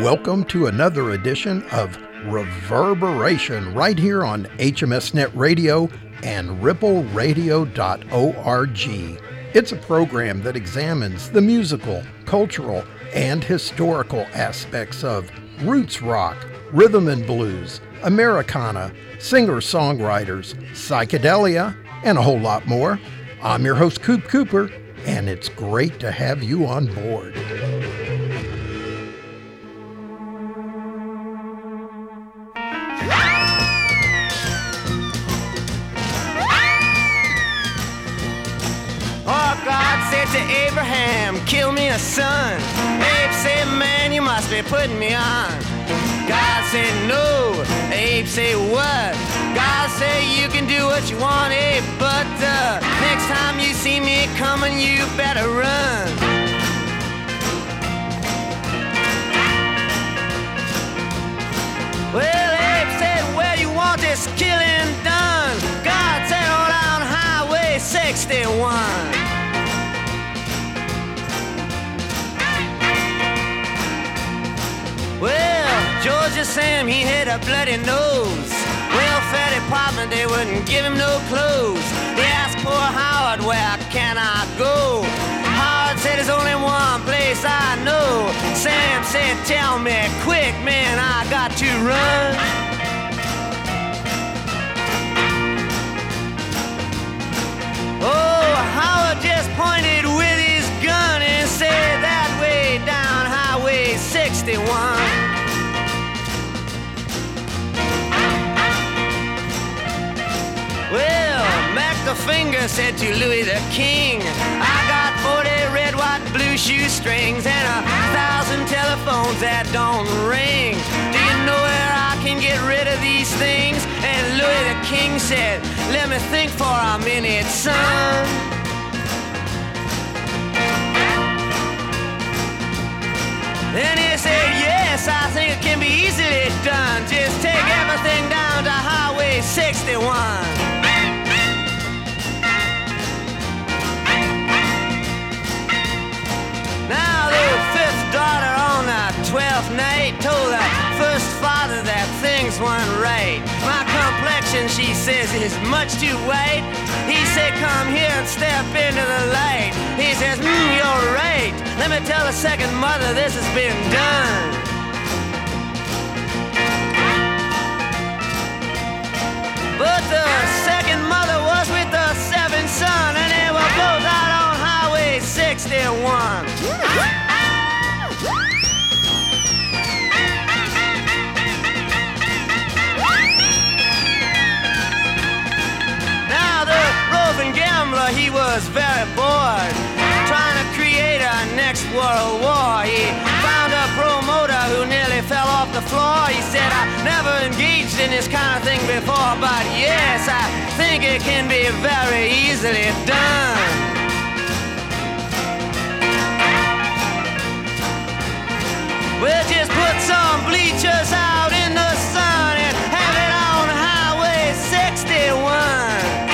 Welcome to another edition of Reverberation right here on HMSnet Radio and rippleradio.org. It's a program that examines the musical, cultural, and historical aspects of roots rock, rhythm and blues, Americana, singer-songwriters, psychedelia, and a whole lot more. I'm your host, Coop Cooper, and it's great to have you on board. To Abraham, kill me a son. Abe said, man, you must be putting me on. God said, no. Abe said, what? God said, you can do what you want, Abe, but next time you see me coming, you better run. Well, Abe said, where you want this killing done? God said, on down Highway 61. Well, Georgia Sam, he had a bloody nose. Welfare department, they wouldn't give him no clothes. They asked poor Howard, where can I go? Howard said, there's only one place I know. Sam said, tell me quick, man, I got to run. Oh, Howard just pointed with his gun and said, that way down Highway 61. Well, Mac the Finger said to Louis the King, I got 40 red, white, blue shoestrings and 1,000 telephones that don't ring. Do you know where I can get rid of these things? And Louis the King said, let me think for a minute, son. Then he said, yes, I think it can be easily done. Just take everything down to Highway 61. Now the fifth daughter on the 12th night told the first father that things weren't right. My complexion, she says, is much too white. He said, come here and step into the light. He says, you're right. Let me tell the second mother this has been done. But the second mother was with the seventh son, and they were both out on Highway 61. Now the roving gambler, he was very bored, trying to create a next world war. He found a promoter who nearly fell off the floor. He said, I never engaged in this kind of thing before, but yes, I think it can be very easily done. We'll just put some bleachers out in the sun and have it on Highway 61.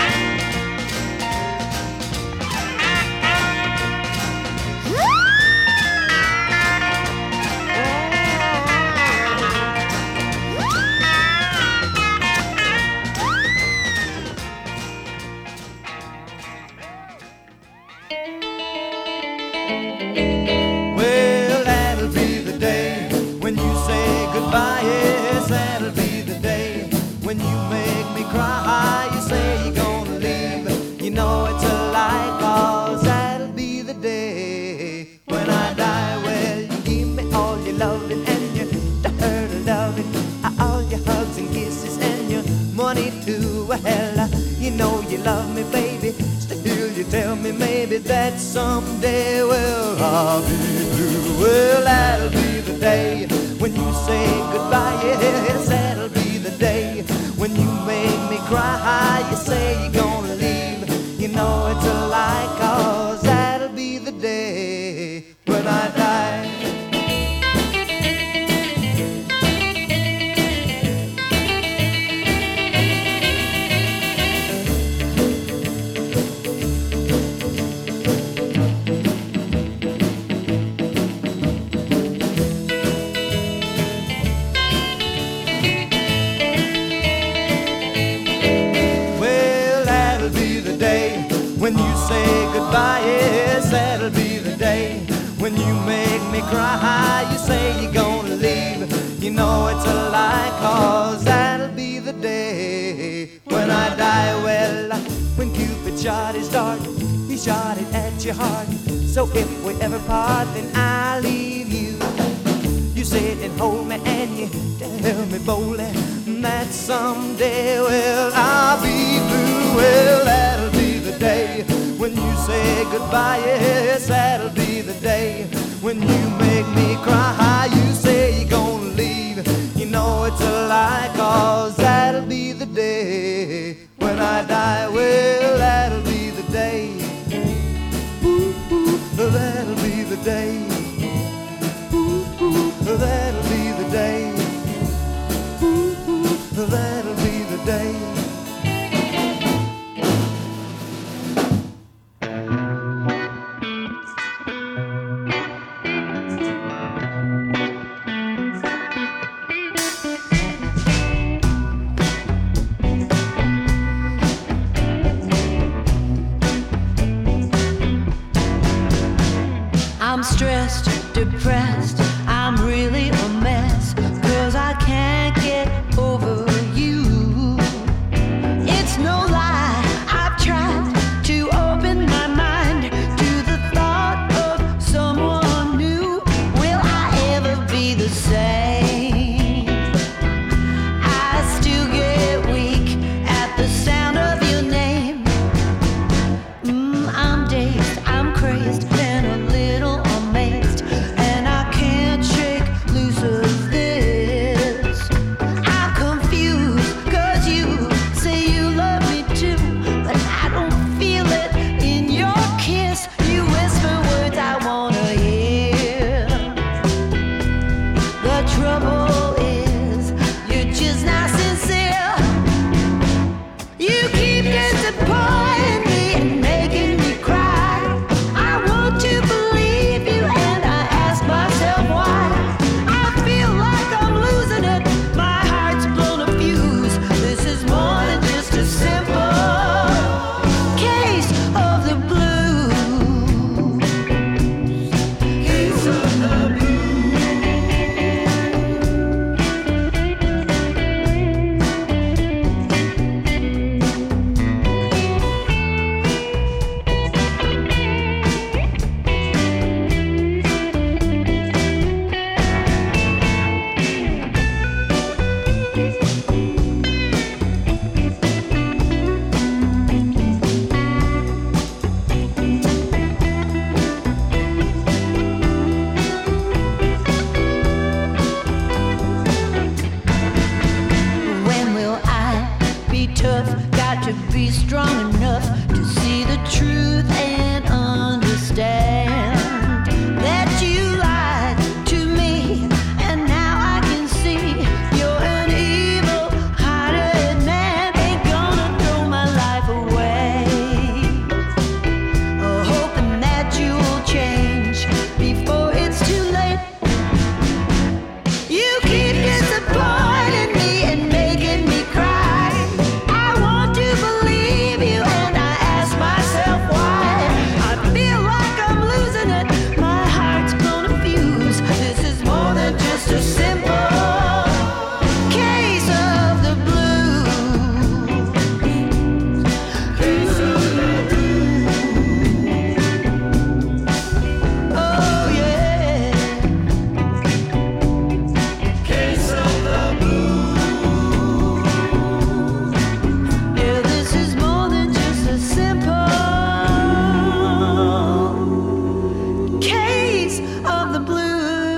Goodbye, yes, that'll be the day when you make me cry. You say you're gonna leave, you know it's a lie, 'cause that'll be the day when I die. Well, you give me all your loving and your dirty loving, all your hugs and kisses and your money too. Well, you know you love me, baby, still you tell me maybe that someday, well, I'll be blue. Well, that'll be the day when you say goodbye, yes, that'll be the day when you make me cry. You say you're gonna leave, you know it's a lie, 'cause that'll be the day when I die. goodbye, yes, that'll be the day when you make me cry. You say you're gonna leave, you know it's a lie, 'cause that'll be the day when I die. Well, when Cupid shot his dart, he shot it at your heart. So if we ever part, then I'll leave you. You sit and hold me and you tell me boldly that someday, well, I'll be blue. Well, that'll be the day when you say goodbye, yes, that'll be the day when you make me cry. You say you're gonna leave, you know it's a lie, 'cause that'll be the day when I die. Well, that'll be the day. Ooh, ooh, that'll be the day. Ooh, ooh, that'll be the day. Ooh, ooh, that'll be the day. I'm stressed, depressed, I'm really a mess, 'cause I can't get over you. It's no lie, I've tried to open my mind to the thought of someone new. Will I ever be the same? I still get weak at the sound of your name. I'm dazed, I'm crazed, and a little amazed, and I can't shake loose of this. I'm confused, 'cause you say you love me too, but I don't feel it in your kiss. You whisper words I wanna hear. The trouble is, you're just not sincere. You keep disappointing me and making me cry. I want to believe you and I ask myself why. I feel like I'm losing it, my heart's blown a fuse. This is more than just a simple case of the blues. Case of the When will I be tough? Got to be strong enough to see the truth and understand that you lied to me, and now I can see you're an evil-hearted man. Ain't gonna throw my life away, hoping that you will change before it's too late. You keep disappointing me and making me cry. I want to believe you and I ask myself why. I feel like I'm losing it, my heart's blown a fuse. This is more than just a simple case of the blues. Case of the blues. Oh yeah. Case of the blues. Yeah, this is more than just a simple case of the blues.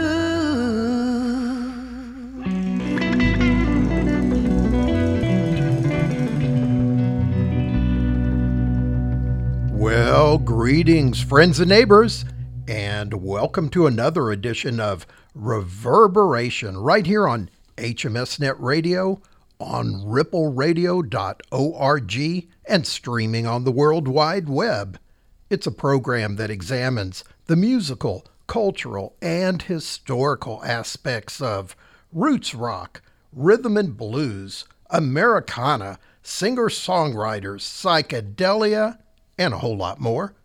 Well, greetings, friends and neighbors, and welcome to another edition of Reverberation right here on HMSnet Radio, on rippleradio.org, and streaming on the World Wide Web. It's a program that examines the musical, cultural, and historical aspects of roots rock, rhythm and blues, Americana, singer-songwriters, psychedelia, and a whole lot more.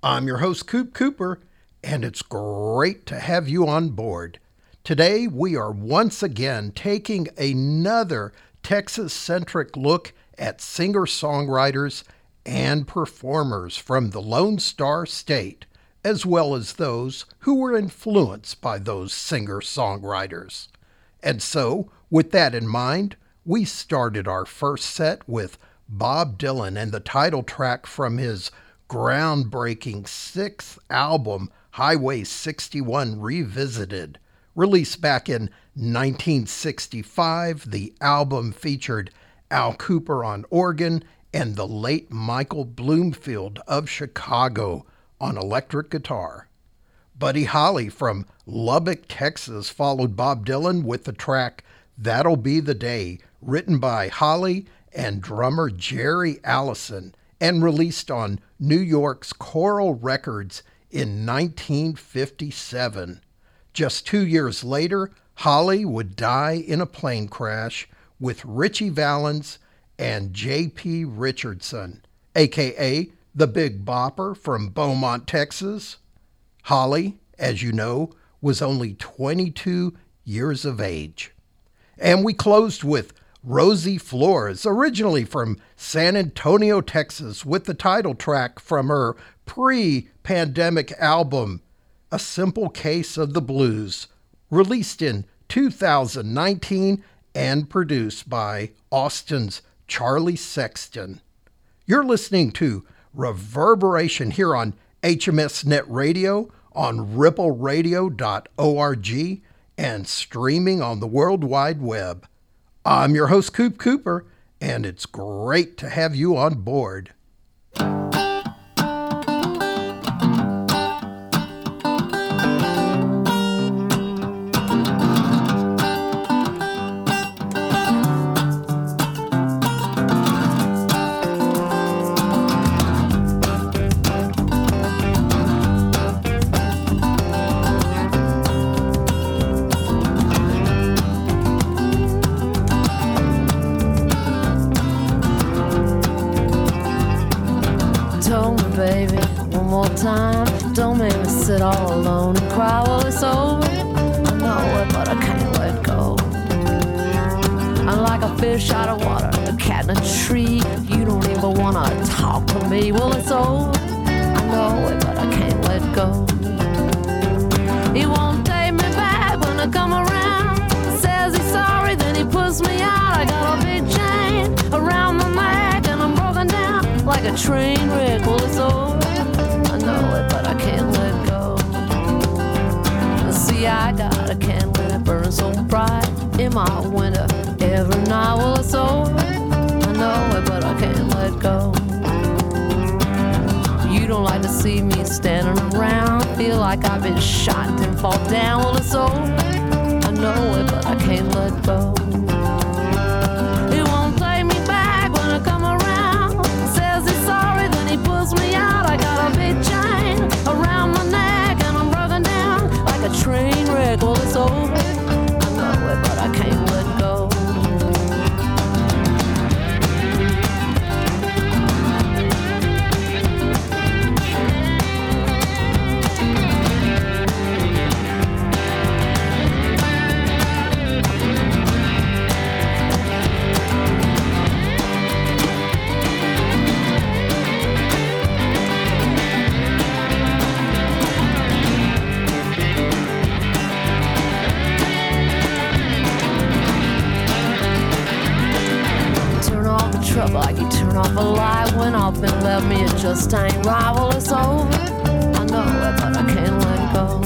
I'm your host, Coop Cooper, and it's great to have you on board. Today, we are once again taking another Texas-centric look at singer-songwriters and performers from the Lone Star State, as well as those who were influenced by those singer-songwriters. And so, with that in mind, we started our first set with Bob Dylan and the title track from his groundbreaking sixth album, Highway 61 Revisited. Released back in 1965, the album featured Al Kooper on organ and the late Michael Bloomfield of Chicago on electric guitar. Buddy Holly from Lubbock, Texas followed Bob Dylan with the track That'll Be the Day, written by Holly and drummer Jerry Allison, and released on New York's Coral Records in 1957. Just 2 years later, Holly would die in a plane crash with Ritchie Valens and J.P. Richardson, a.k.a. the Big Bopper from Beaumont, Texas. Holly, as you know, was only 22 years of age. And we closed with Rosie Flores, originally from San Antonio, Texas, with the title track from her pre-pandemic album, A Simple Case of the Blues, released in 2019 and produced by Austin's Charlie Sexton. You're listening to Reverberation here on HMS Net Radio, on rippleradio.org, and streaming on the World Wide Web. I'm your host, Coop Cooper, and it's great to have you on board. Don't make me sit all alone and cry while it's over. I know it, but I can't let go. I'm like a fish out of water, a cat in a tree. You don't even wanna talk to me. Well, it's over. I know it, but I can't let go. He won't take me back when I come around. Says he's sorry, then he puts me out. I got a big chain around my neck and I'm broken down like a train wreck. Well, it's over. I know it, but I can't let go. See, I got a candle that burns so bright in my window every night. Well, it's over. I know it, but I can't let go. You don't like to see me standing around. Feel like I've been shot, then fall down. Well, it's over. I know it, but I can't let go. He won't play me back when I come around. Says he's sorry, then he pulls me out. I got a big chain around my neck and I'm broken down like a train wreck. Well, it's over. I know it, but I can't let go. Like you turn off a light when I've been left me, it just ain't right. Well, it's over. I know it, but I can't let go.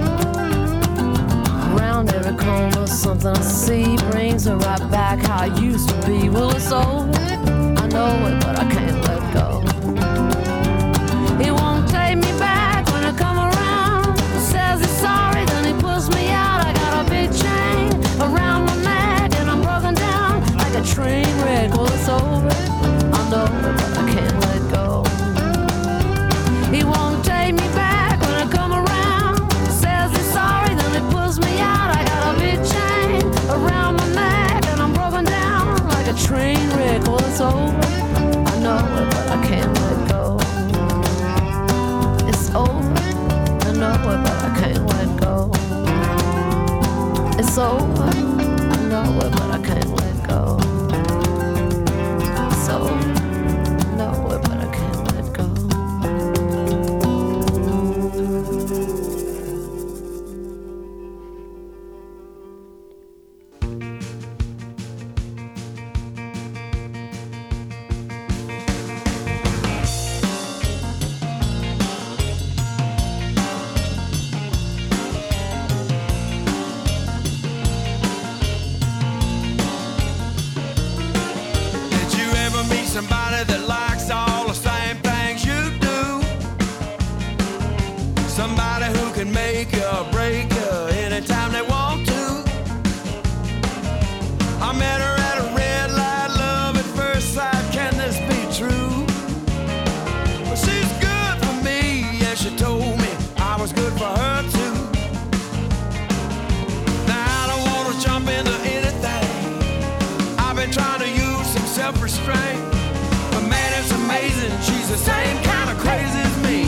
Around every corner, something I see brings her right back how I used to be. Well, it's over. I know it, but I can't let go. He won't take me back when I come around. Says he's sorry, then he pulls me out. I got a big chain around my neck and I'm broken down like a train wreck. Well, it's over. I know it, but I can't let go. He won't take me back when I come around. Says he's sorry, then he pulls me out. I got a big chain around my neck and I'm broken down like a train wreck. Well, it's over. I know it, but I can't let go. so I know it, but I can't let go. So I know it, but I can't let go. Somebody that likes all the same things you do. Somebody who can make you or break you anytime they want to. I met her at a red light, love at first sight. Can this be true? Well, she's good for me, and she told me I was good for her too. Now I don't want to jump into anything. I've been trying to use some self-restraint. It's amazing, she's the same kind of crazy as me.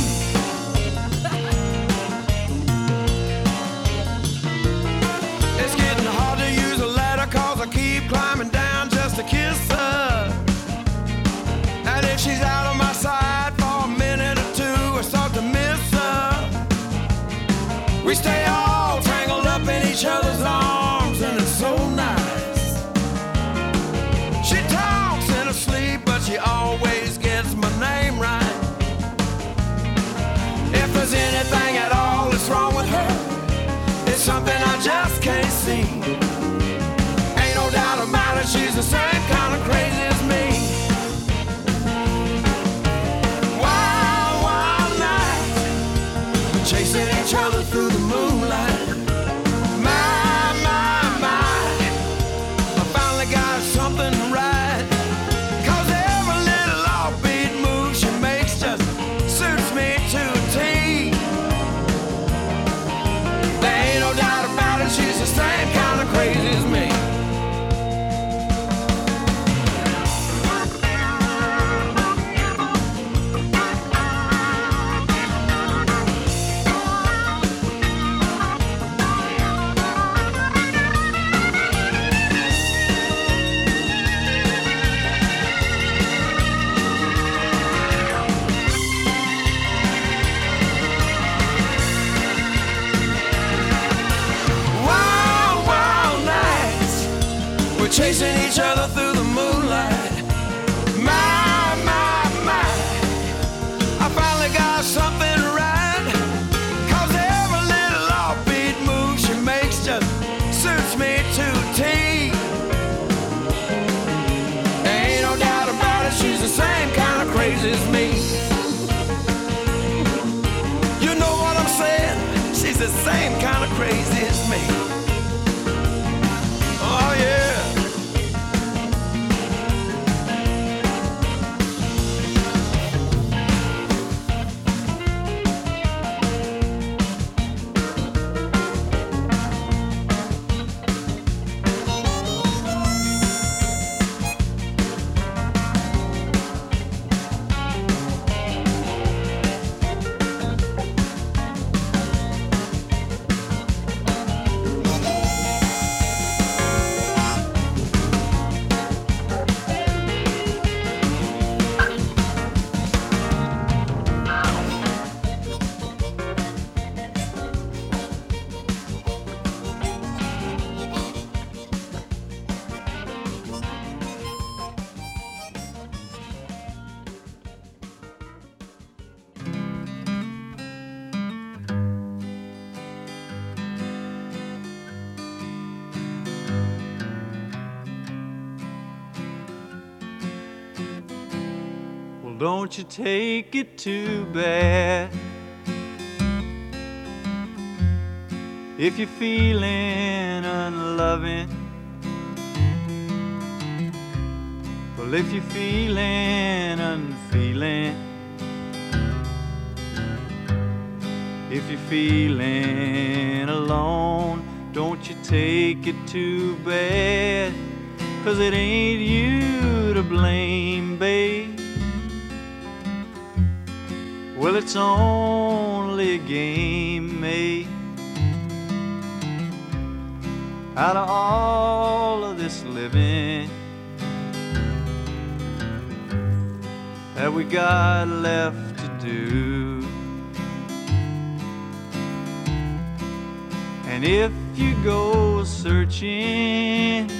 It's getting hard to use a ladder, cause I keep climbing down just to kiss her. And if she's out of my sight for a minute or two, I start to miss her. We stay all tangled up in each other's arms, and it's so nice. She talks in her sleep, but she always gets my name right. If there's anything at all that's wrong with her, it's something I just can't see. Ain't no doubt about it, she's the same kind of crazy as me. Wild, wild night, chasing each other through the moonlight. My, I finally got something right. She's the same kind of crazy as me. Chasing each other through the moonlight. My, I finally got something right. Cause every little offbeat move she makes just suits me to a T. Ain't no doubt about it, she's the same kind of crazy as me. You know what I'm saying? She's the same kind of crazy as me. Oh yeah. Don't you take it too bad if you're feeling unloving. Well, if you're feeling unfeeling, if you're feeling alone, don't you take it too bad, 'cause it ain't you to blame, babe. Well, it's only a game, mate. out of all of this living that we got left to do. And if you go searching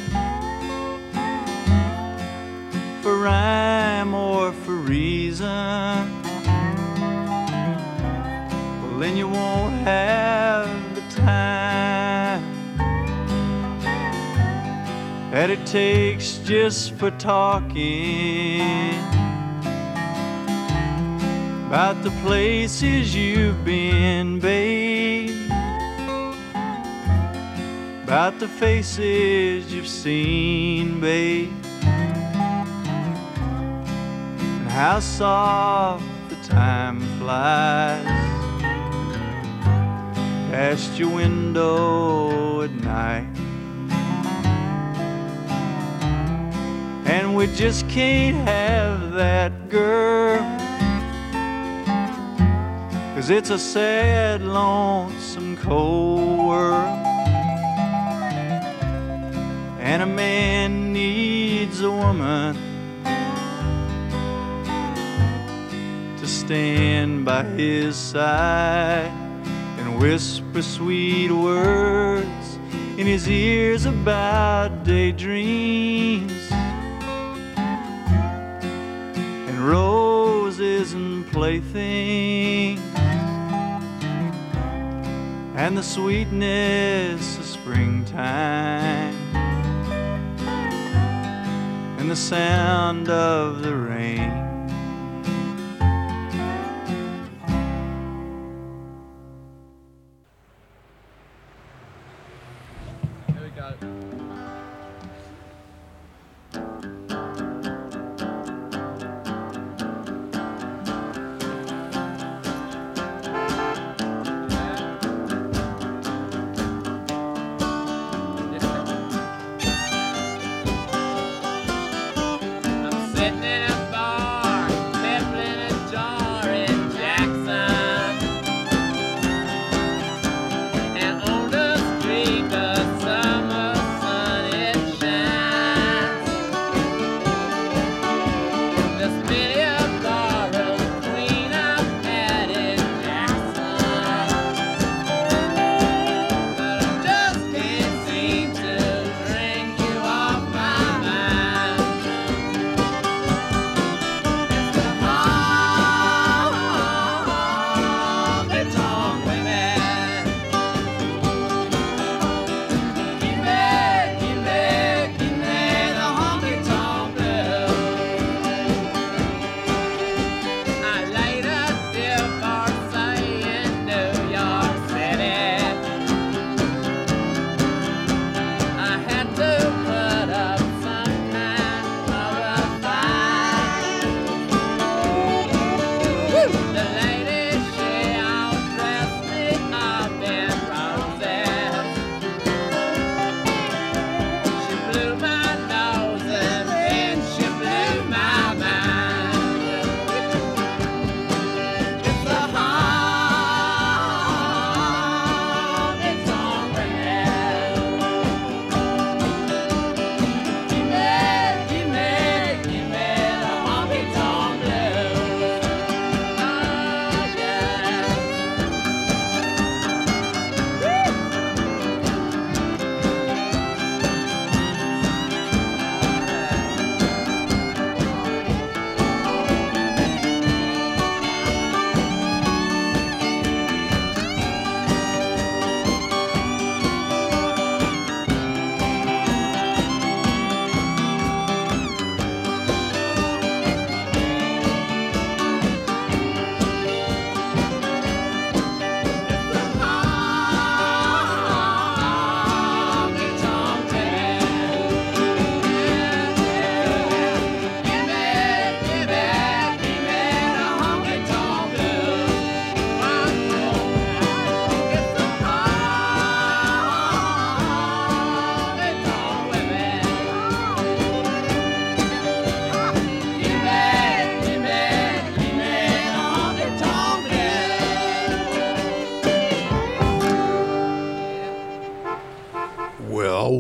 for rhyme or for reason, well, then you won't have the time that it takes just for talking about the places you've been, babe, about the faces you've seen, babe, and how soft the time flies past your window at night. And we just can't have that, girl, 'cause it's a sad, lonesome, cold world. And a man needs a woman to stand by his side and whisper sweet words in his ears about daydreams and roses and playthings and the sweetness of springtime and the sound of the rain. There we go. Summer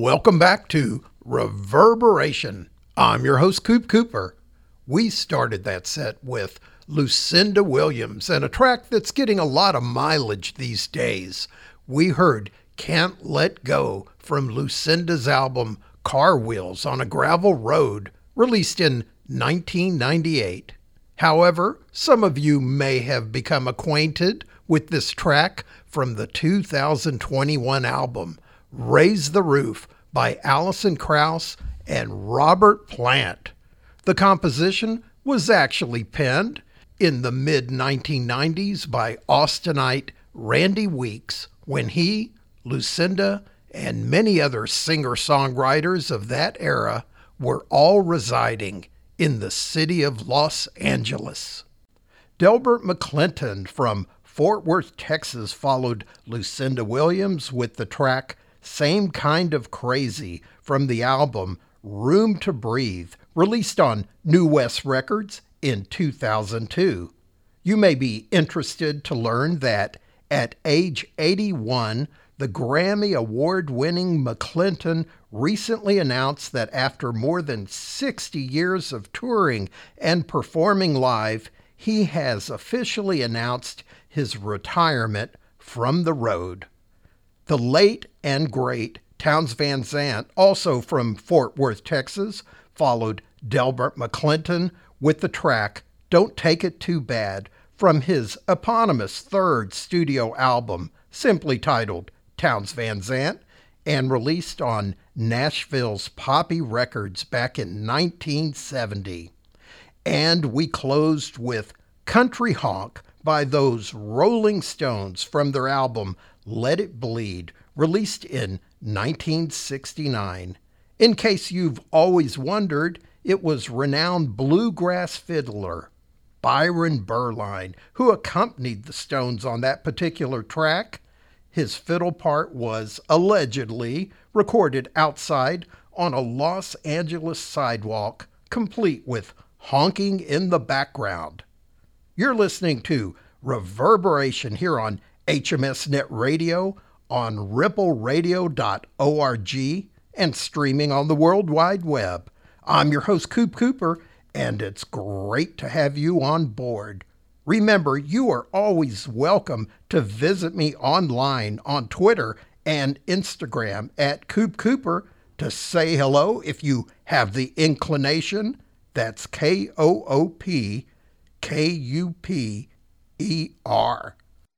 Welcome back to Reverberation. I'm your host, Coop Cooper. We started that set with Lucinda Williams and a track that's getting a lot of mileage these days. We heard Can't Let Go from Lucinda's album Car Wheels on a Gravel Road, released in 1998. However, some of you may have become acquainted with this track from the 2021 album Raise the Roof by Alison Krauss and Robert Plant. The composition was actually penned in the mid-1990s by Austinite Randy Weeks when he, Lucinda, and many other singer-songwriters of that era were all residing in the city of Los Angeles. Delbert McClinton from Fort Worth, Texas followed Lucinda Williams with the track Same Kind of Crazy from the album Room to Breathe, released on New West Records in 2002. You may be interested to learn that at age 81, the Grammy Award-winning McClinton recently announced that after more than 60 years of touring and performing live, he has officially announced his retirement from the road. The late and great Townes Van Zandt, also from Fort Worth, Texas, followed Delbert McClinton with the track Don't Take It Too Bad from his eponymous third studio album, simply titled Townes Van Zandt, and released on Nashville's Poppy Records back in 1970. And we closed with Country Honk by those Rolling Stones from their album Let It Bleed, released in 1969. In case you've always wondered, it was renowned bluegrass fiddler Byron Berline who accompanied the Stones on that particular track. His fiddle part was allegedly recorded outside on a Los Angeles sidewalk, complete with honking in the background. You're listening to Reverberation here on HMS Net Radio, on rippleradio.org, and streaming on the World Wide Web. I'm your host, Coop Cooper, and it's great to have you on board. Remember, you are always welcome to visit me online on Twitter and Instagram at Coop Cooper to say hello if you have the inclination. That's KOOPKUPER.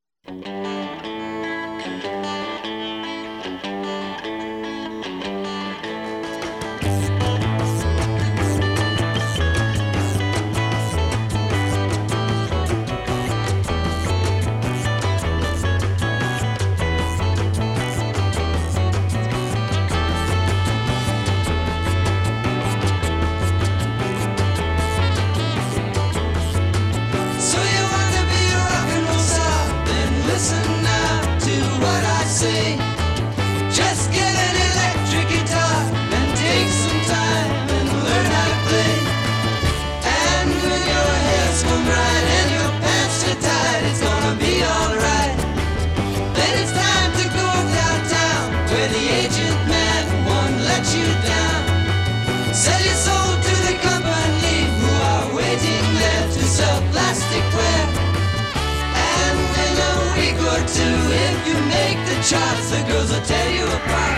Charts, the girls will tear you apart.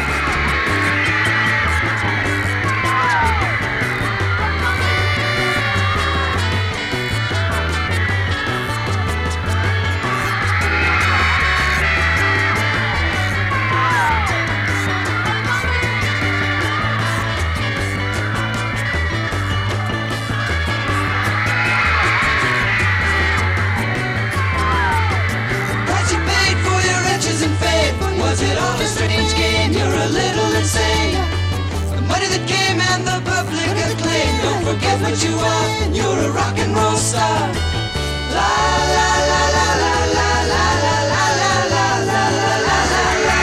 Was it all a strange game? You're a little insane. The money that came and the public acclaim. Don't forget what you are. You're a rock and roll star. La la la la la la la la la la la la la la.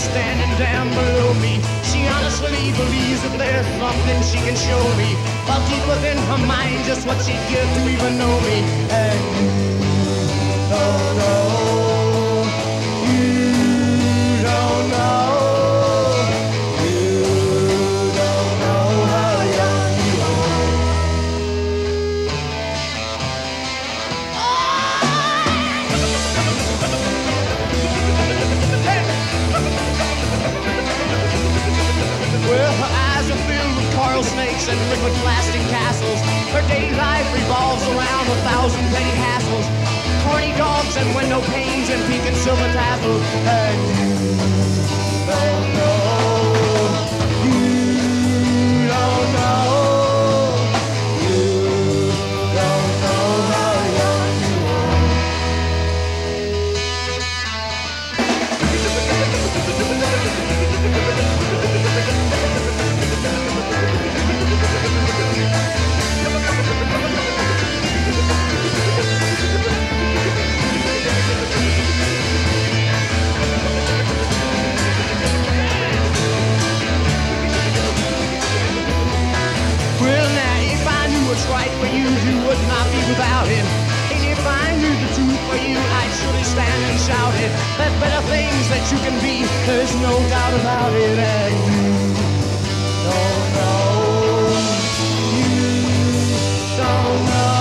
standing down below me. She honestly believes that there's something she can show me, while deep within her mind just what she'd give to even know me. And you don't know, you don't know. Well, her eyes are filled with coral snakes and liquid plastic castles. Her daily life revolves around 1,000 petty hassles. Corny dogs and window panes and pink and silver tassels. And you don't know, you don't know, you don't know how young you are. Well, now, if I knew what's right for you, you would not be without it. And if I knew the truth for you, I'd surely stand and shout it. There's better things that you can be, there's no doubt about it. And you don't know, you don't know.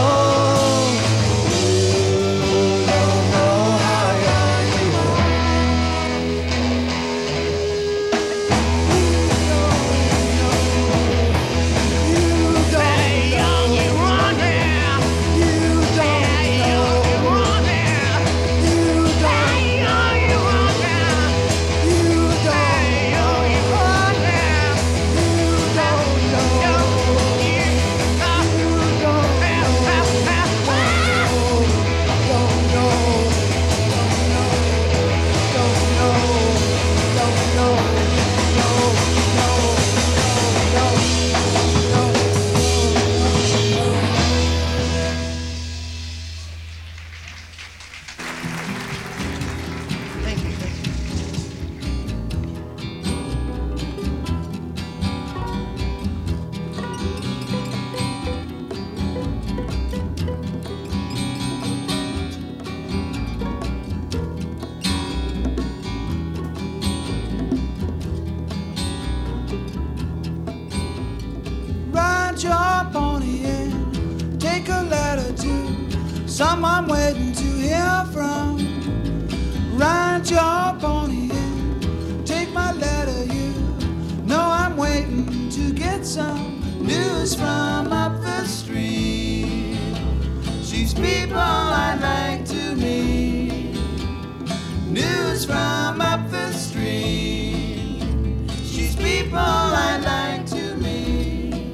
Ride your pony and take a letter to someone waiting to hear from. Ride your pony and take my letter, you know I'm waiting to get some news from up the street. She's people I like to meet. News from up the street. She's people I like to meet.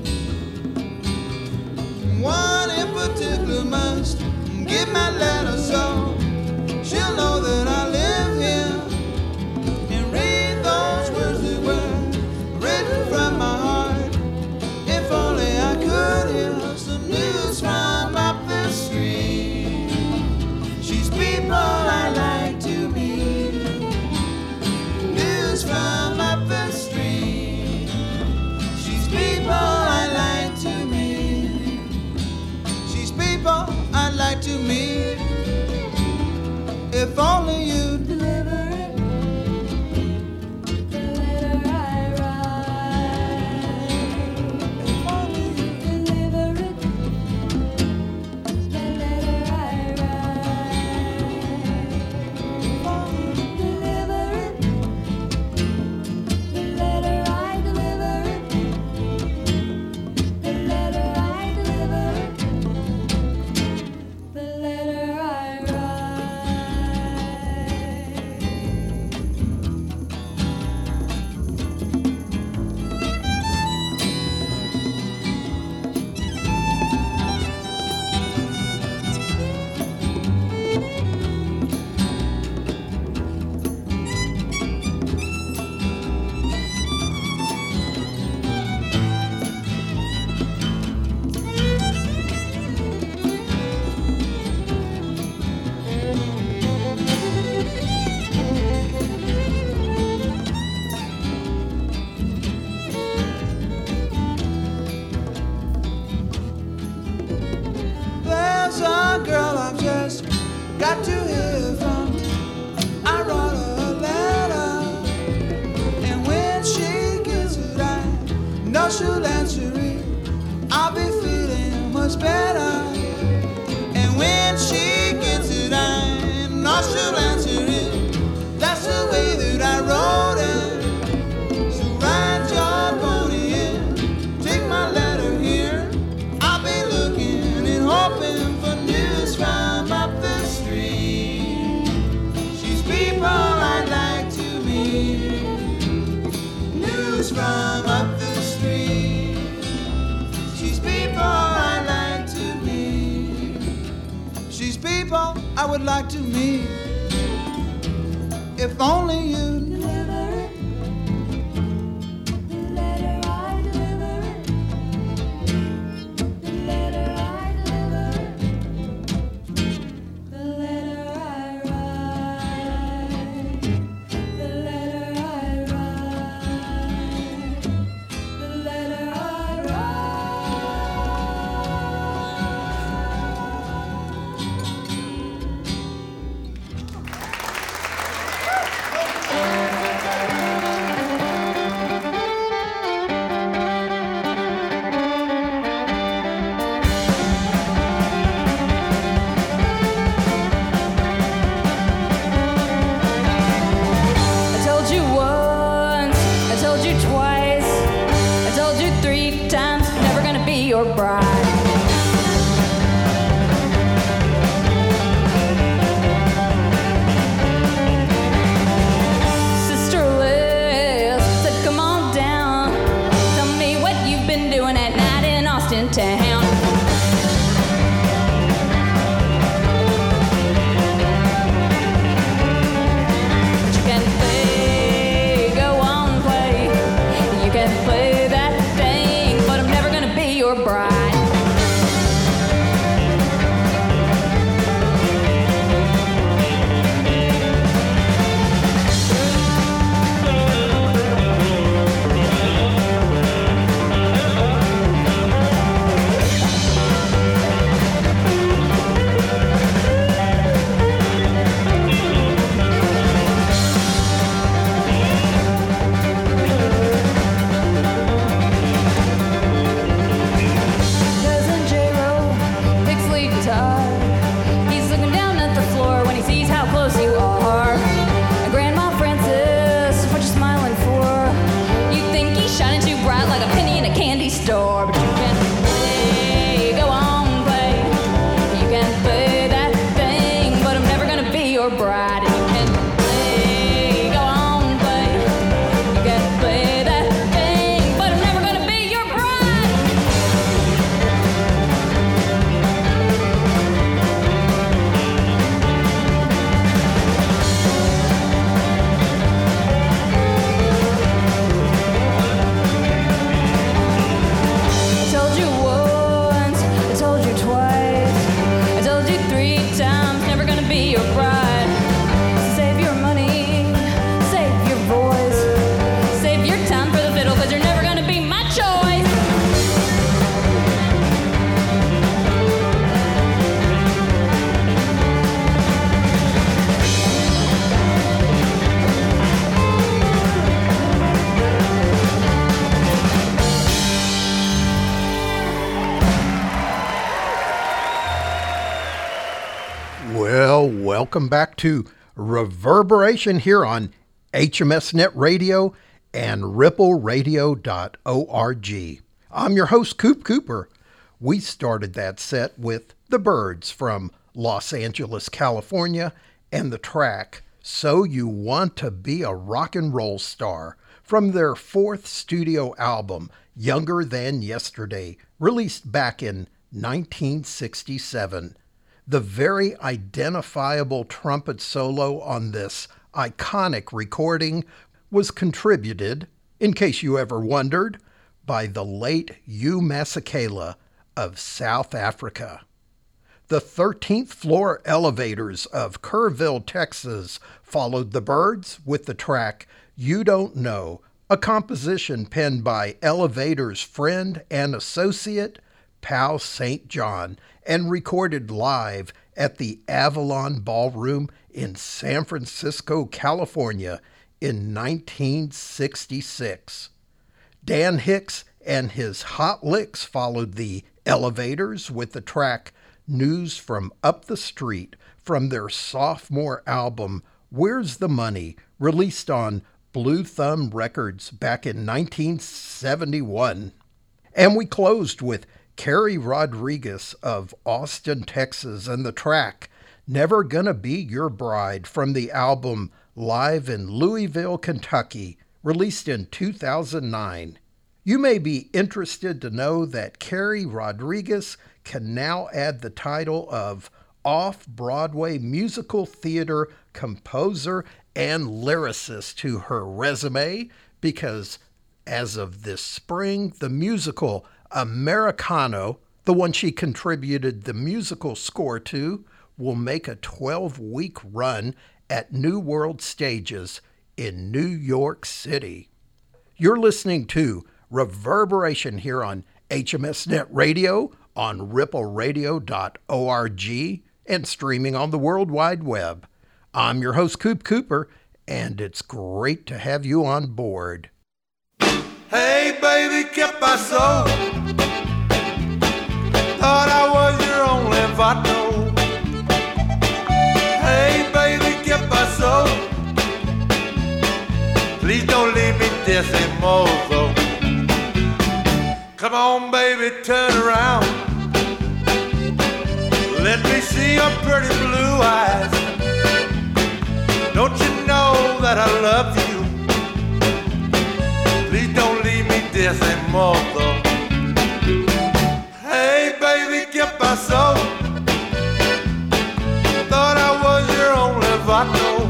One in particular must get my letter so she'll know that I live here and read those words that were written from my heart. If only I could hear some news from up the street. She's people I like to meet. News from up the street. She's people I like to meet. She's people I'd like to meet. If only you'd deliver it, the letter I write. If only you'd deliver it, the letter I write. If only you'd deliver it, the letter I deliver it, the letter I deliver it, the letter I write. much better. And when she gets it, I'm not sure answer it. That's the way that I wrote it. So ride your pony in, take my letter here. I'll be looking and hoping for news from up the street. She's people I'd like to meet. News from up the street. She's people I'd like to meet. She's people I would like to meet. If only you deliver it. The letter I deliver it. The letter I deliver it. The letter I write. The letter I write. The letter I I told you once, I told you twice, I told you 3 times, never gonna be your bride. Sister Liz said, come on down, tell me what you've been doing at night in Austin town. You can play, go on, play. You can play that thing, but I'm never gonna be your bride. Cousin J-Lo, Pixley guitar. He's looking down at the floor when he sees how close you are. And Grandma Francis, what you smiling for? You think he's shining too bright like a penny in a candy store, but you can play, go on, play. You can play that thing, but I'm never gonna be your bride. And you can play, go on, play. You can play that thing, but I'm never gonna be your bride. I told you once, I told you twice, I told you 3 times, never gonna be your bride. Save your money, save your voice, save your time for the fiddle, 'cause you're never gonna be my choice. Well, welcome back to Reverberation here on HMSnet Radio and rippleradio.org. I'm your host, Coop Cooper. We started that set with The Byrds from Los Angeles, California, and the track So You Want to Be a Rock and Roll Star from their 4th studio album, Younger Than Yesterday, released back in 1967. The very identifiable trumpet solo on this iconic recording was contributed, in case you ever wondered, by the late Hugh Masekela of South Africa. The 13th floor elevators of Kerrville, Texas followed the Byrds with the track You Don't Know, a composition penned by Elevator's friend and associate, Pal St. John, and recorded live at the Avalon Ballroom in San Francisco, California in 1966. Dan Hicks and his hot licks followed the Elevators with the track News from Up the Street from their sophomore album Where's the Money, released on Blue Thumb Records back in 1971. And we closed with Carrie Rodriguez of Austin, Texas, and the track Never Gonna Be Your Bride from the album Live in Louisville, Kentucky, released in 2009. You may be interested to know that Carrie Rodriguez can now add the title of Off-Broadway Musical Theater Composer and Lyricist to her resume because as of this spring, the musical Americano, the one she contributed the musical score to, will make a 12-week run at New World Stages in New York City. You're listening to Reverberation here on HMSnet Radio, on rippleradio.org, and streaming on the World Wide Web. I'm your host, Coop Cooper, and it's great to have you on board. Hey, baby, kept my soul. Thought I was your only vato. Hey, baby, kept my soul. Please don't leave me decimoso. Come on, baby, turn around. Let me see your pretty blue eyes. Don't you know that I love you? Please don't leave me decimoso. Hey, baby, keep my soul. Thought I was your only vato.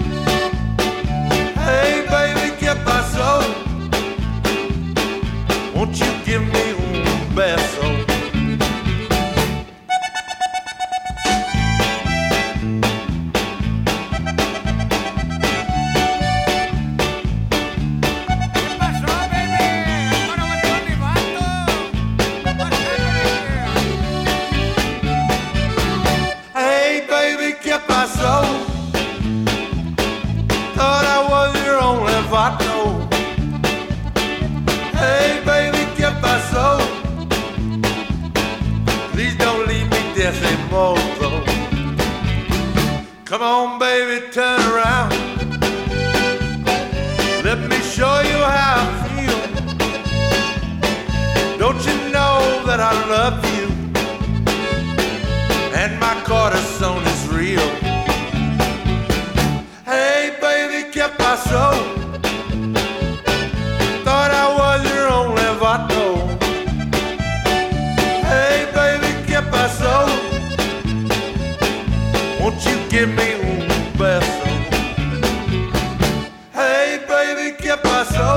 Hey, baby, keep my soul. Won't you give me un beso? Come on, baby, turn around. Let me show you how I feel. Don't you know that I love you? And my corazón is real. Hey, baby, kept my soul. Thought I was your only vato. Hey, baby, kept my soul. Won't you give me un beso? Hey, baby, keep my soul.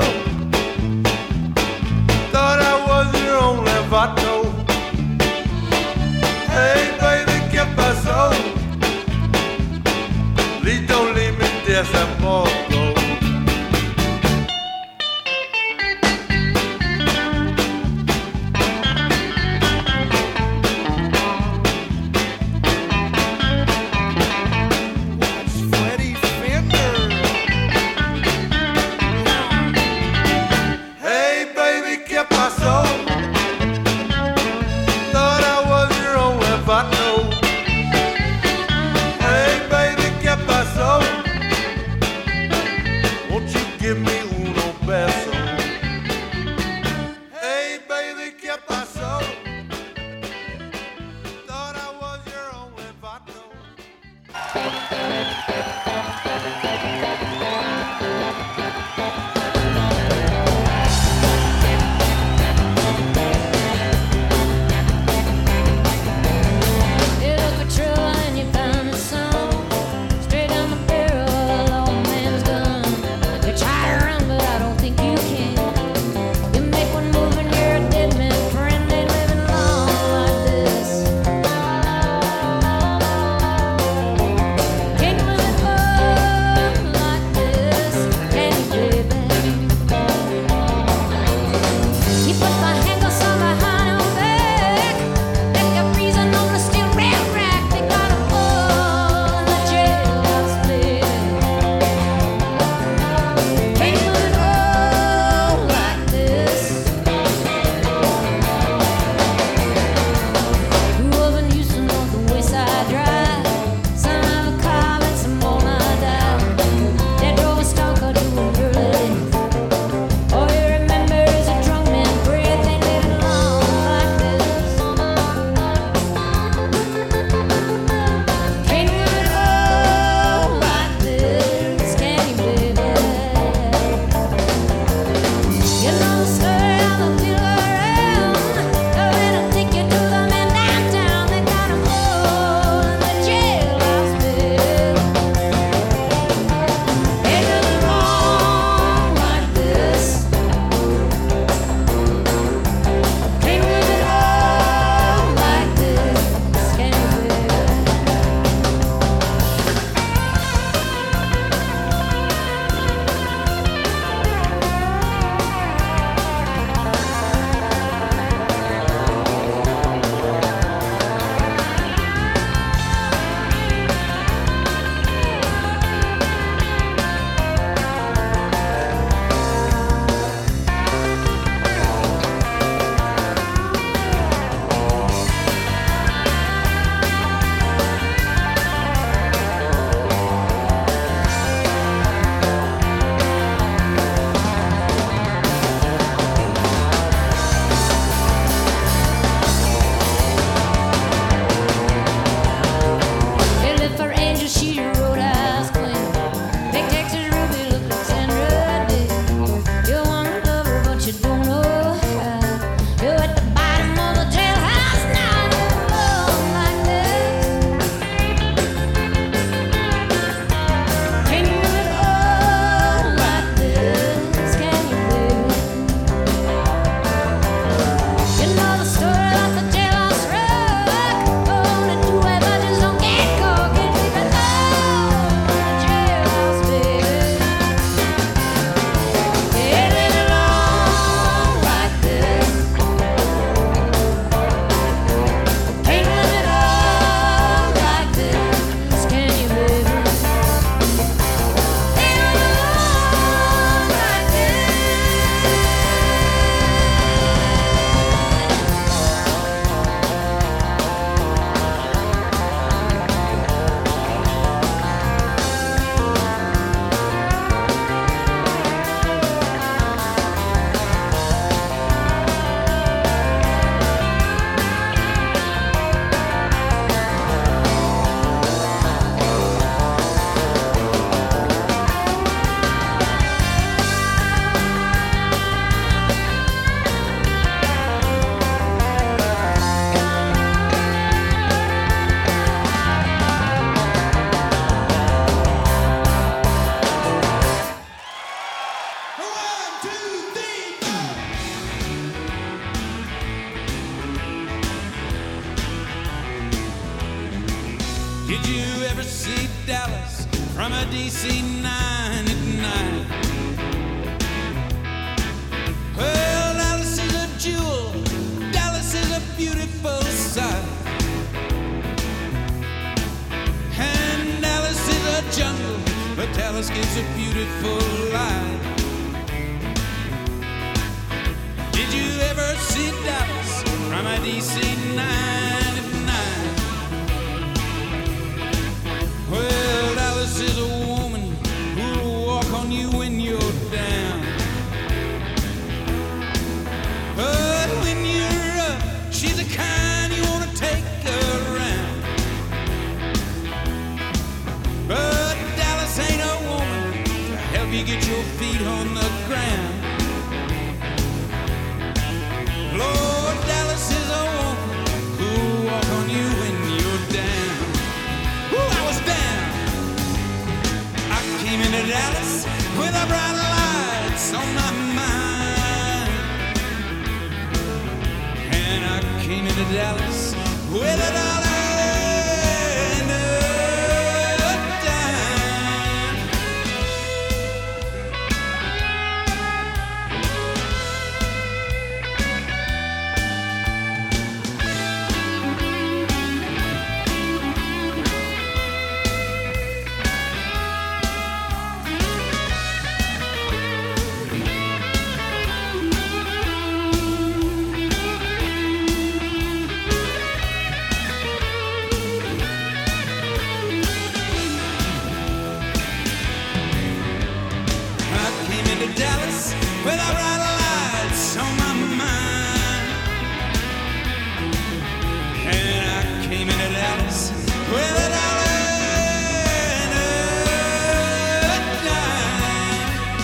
Thought I was your only vato. Hey, baby, keep my soul. Please don't leave me decimoso. a DC 99. Well, Dallas is a jewel, Dallas is a beautiful sight. And Dallas is a jungle, but Dallas gives a beautiful life. Did you ever see Dallas from a DC 99? Well, Dallas is a woman who'll walk on you when you're down. But when you're up, she's the kind you want to take around. But Dallas ain't a woman to help you get your feet on the ground. Lord, Dallas is a woman who'll walk on you when you're down. Ooh, I was down. I came into Dallas with a bright lights on my mind. And I came into Dallas with a dollar and a dime. Dallas with a bright lights on my mind. And I came into Dallas with a dollar and a dime.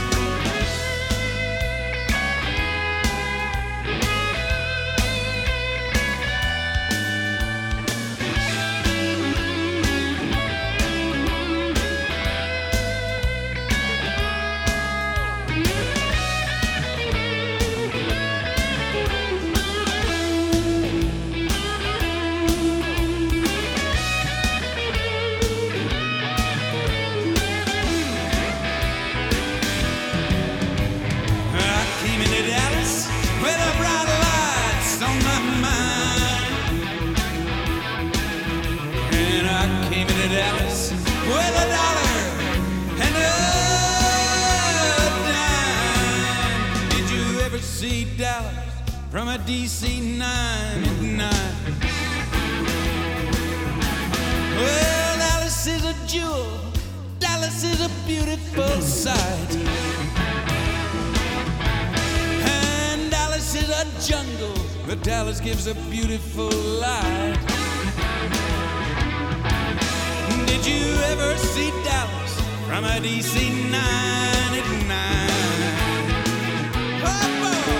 Dallas with a dollar and a dime. Did you ever see Dallas from a DC 99? Well, Dallas is a jewel, Dallas is a beautiful sight. And Dallas is a jungle, but Dallas gives a beautiful light. Did you ever see Dallas from a DC 99? Oh, boy.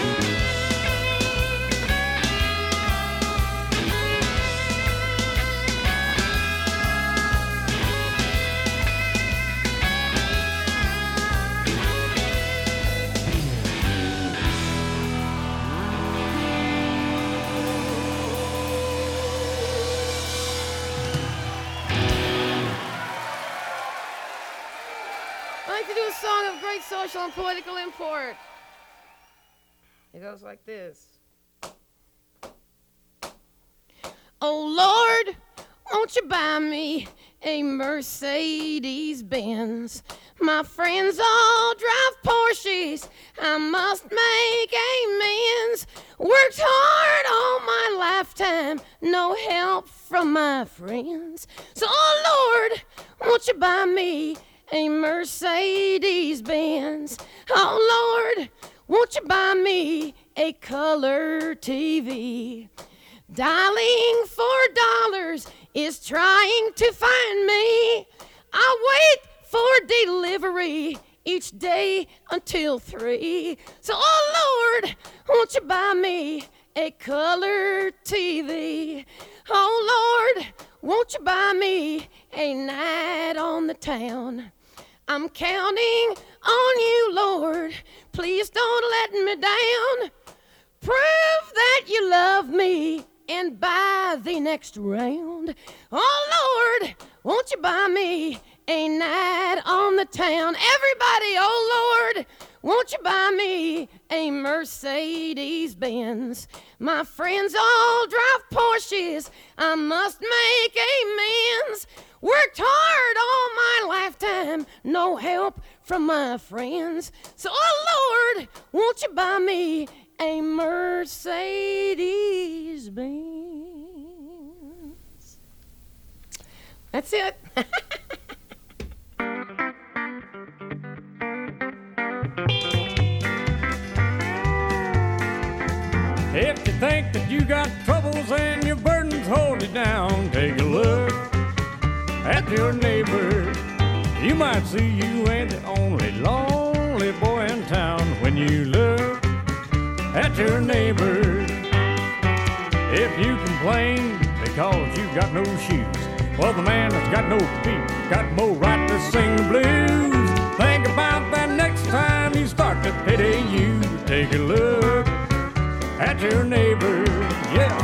Song of great social and political import. It goes like this. Oh Lord, won't you buy me a Mercedes Benz? My friends all drive Porsches, I must make amends. Worked hard all my lifetime, no help from my friends. So oh Lord, won't you buy me a Mercedes Benz? Oh Lord, won't you buy me a color TV? Dialing $4 is trying to find me. I wait for delivery each day until 3. So oh Lord, won't you buy me a color TV? Oh Lord, won't you buy me a night on the town? I'm counting on you, Lord. Please don't let me down. Prove that you love me and buy the next round. Oh, Lord, won't you buy me a night on the town. Everybody, oh Lord, won't you buy me a Mercedes-Benz? My friends all drive Porsches, I must make amends. Worked hard all my lifetime, no help from my friends. So, oh Lord, won't you buy me a Mercedes-Benz? That's it. If you think that you got troubles and your burdens hold you down, take a look at your neighbor. You might see you ain't the only lonely boy in town when you look at your neighbor. If you complain because you got no shoes, well, the man that's got no feet got more right to sing the blues. Think about that next time you start to pity you. Take a look at your neighbor, yeah.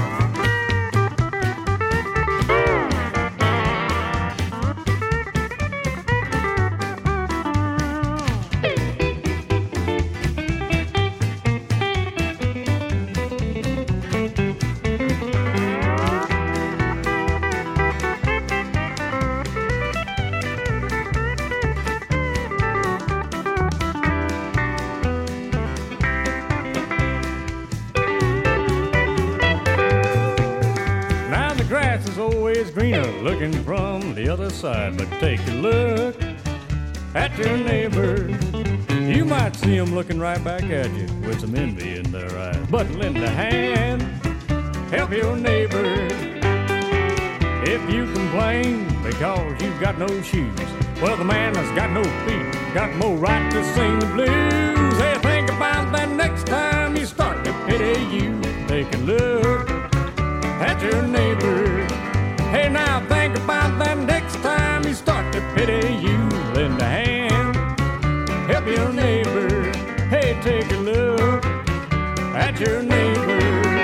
Greener looking from the other side, but take a look at your neighbor. You might see them looking right back at you with some envy in their eyes, but lend a hand, help your neighbor. If you complain because you've got no shoes, well, the man that's got no feet got more right to sing the blues. Hey, think about that next time you start to pity you. Take a look at your neighbor. Hey, now think about that next time you start to pity you. Lend a hand, help your neighbor. Hey, take a look at your neighbor.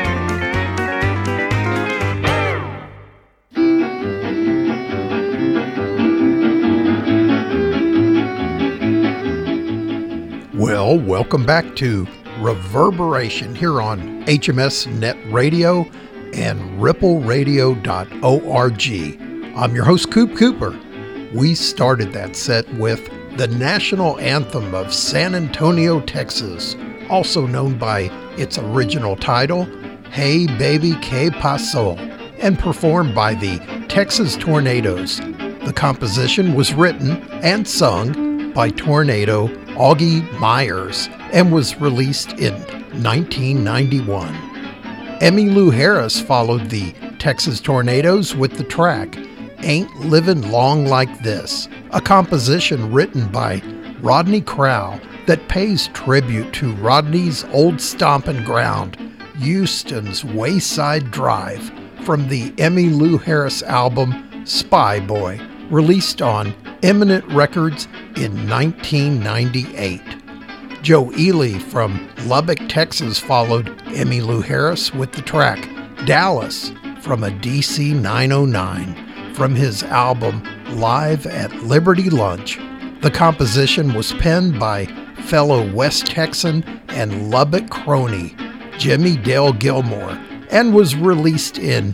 Well, welcome back to Reverberation here on HMS Net Radio and rippleradio.org. I'm your host, Coop Cooper. We started that set with the national anthem of San Antonio, Texas, also known by its original title, Hey Baby Que Paso, and performed by the Texas Tornadoes. The composition was written and sung by Tornado Augie Myers and was released in 1991. Emmylou Harris followed the Texas Tornadoes with the track Ain't Livin' Long Like This, a composition written by Rodney Crowell that pays tribute to Rodney's old stomping ground, Houston's Wayside Drive, from the Emmylou Harris album Spy Boy, released on Eminent Records in 1998. Joe Ely from Lubbock, Texas followed Emmylou Harris with the track Dallas from a DC 909 from his album Live at Liberty Lunch. The composition was penned by fellow West Texan and Lubbock crony Jimmy Dale Gilmore and was released in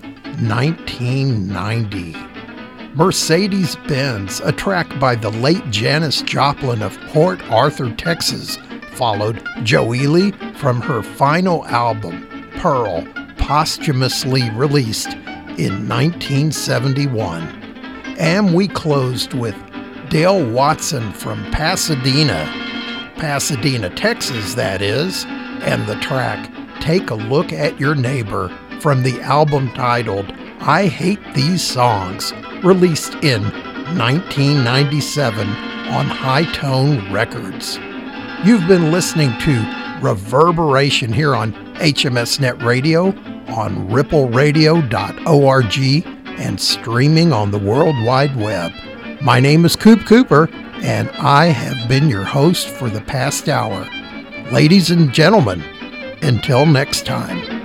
1990. Mercedes-Benz, a track by the late Janis Joplin of Port Arthur, Texas, followed Joe Ely from her final album, Pearl, posthumously released in 1971. And we closed with Dale Watson from Pasadena, Texas, that is, and the track Take a Look at Your Neighbor from the album titled I Hate These Songs, released in 1997 on High Tone Records. You've been listening to Reverberation here on HMS Net Radio, on rippleradio.org, and streaming on the World Wide Web. My name is Coop Cooper, and I have been your host for the past hour. Ladies and gentlemen, until next time.